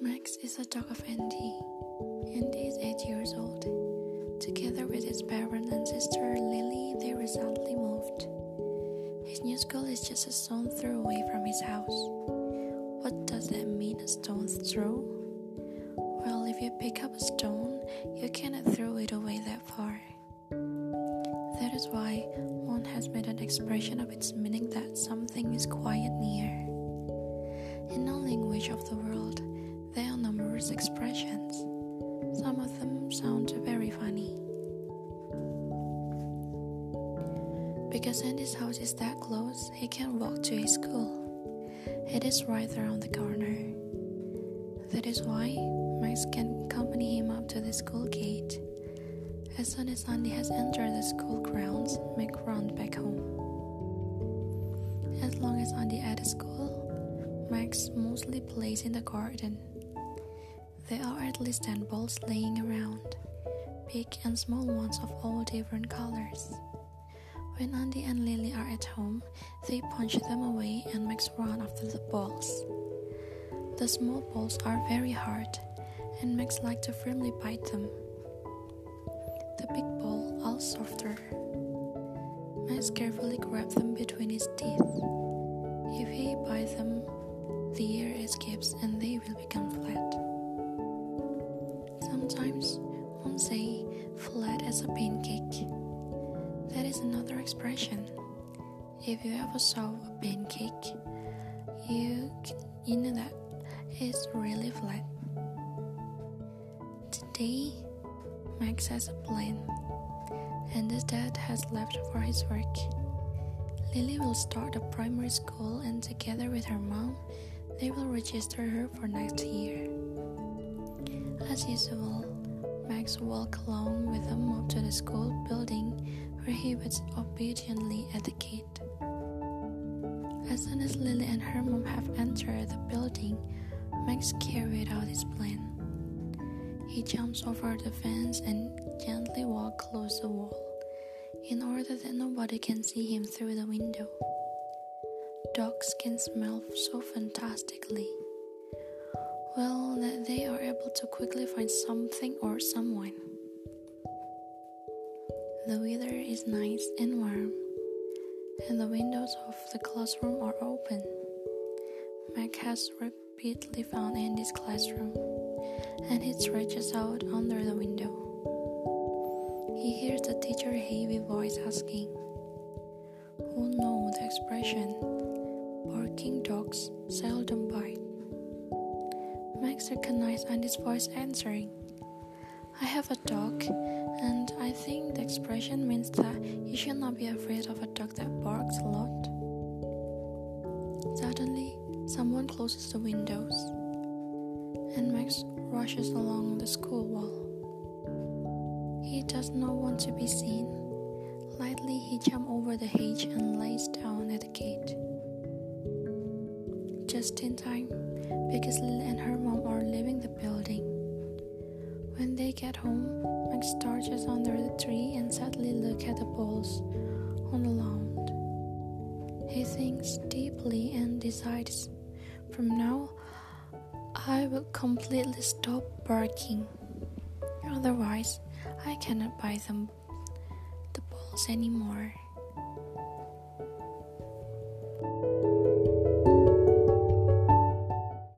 Max is a dog of Andy. Andy is 8 years old. Together with his parents and sister Lily, they recently moved. His new school is just a stone's throw away from his house. What does that mean, a stone's throw? Well, if you pick up a stone, you cannot throw it away that far. That is why one has made an expression of its meaning that something is quite near. In no language of the world, there are numerous expressions. Some of them sound very funny. Because Andy's house is that close, he can walk to his school. It is right around the corner. That is why Max can accompany him up to the school gate. As soon as Andy has entered the school grounds, Max runs back home. As long as Andy at the school, Max mostly plays in the garden. There are at least 10 balls laying around, big and small ones of all different colors. When Andy and Lily are at home, they punch them away and Max run after the balls. The small balls are very hard, and Max likes to firmly bite them. The big ball are softer. Max carefully grabs them between his teeth. If he bites them, the air escapes and they will become flat. Sometimes one say flat as a pancake. That is another expression. If you ever saw a pancake, you know that it's really flat. Today, Max has a plan, and his dad has left for his work. Lily will start a primary school, and together with her mom, they will register her for next year. As usual, Max walks along with them up to the school building, where he waits obediently at the gate. As soon as Lily and her mom have entered the building, Max carried out his plan. He jumps over the fence and gently walks close the wall, in order that nobody can see him through the window. Dogs can smell so fantastically well that they are able to quickly find something or someone. The weather is nice and warm, and the windows of the classroom are open. Max has repeatedly found Andy's classroom, and he stretches out under the window. He hears the teacher's heavy voice asking, "Who knows the expression, barking dogs seldom bite?" Max recognizes Andy's voice answering, "I have a dog, and I think the expression means that you should not be afraid of a dog that barks a lot." Suddenly, someone closes the windows, and Max rushes along the school wall. He does not want to be seen. Lightly, he jumps over the hedge and lays down at the gate. Just in time, because Lily and her mom are leaving the building. When they get home, Max starts under the tree and sadly looks at the balls on the lawn. He thinks deeply and decides, "From now, I will completely stop barking. Otherwise, I cannot buy them the balls anymore."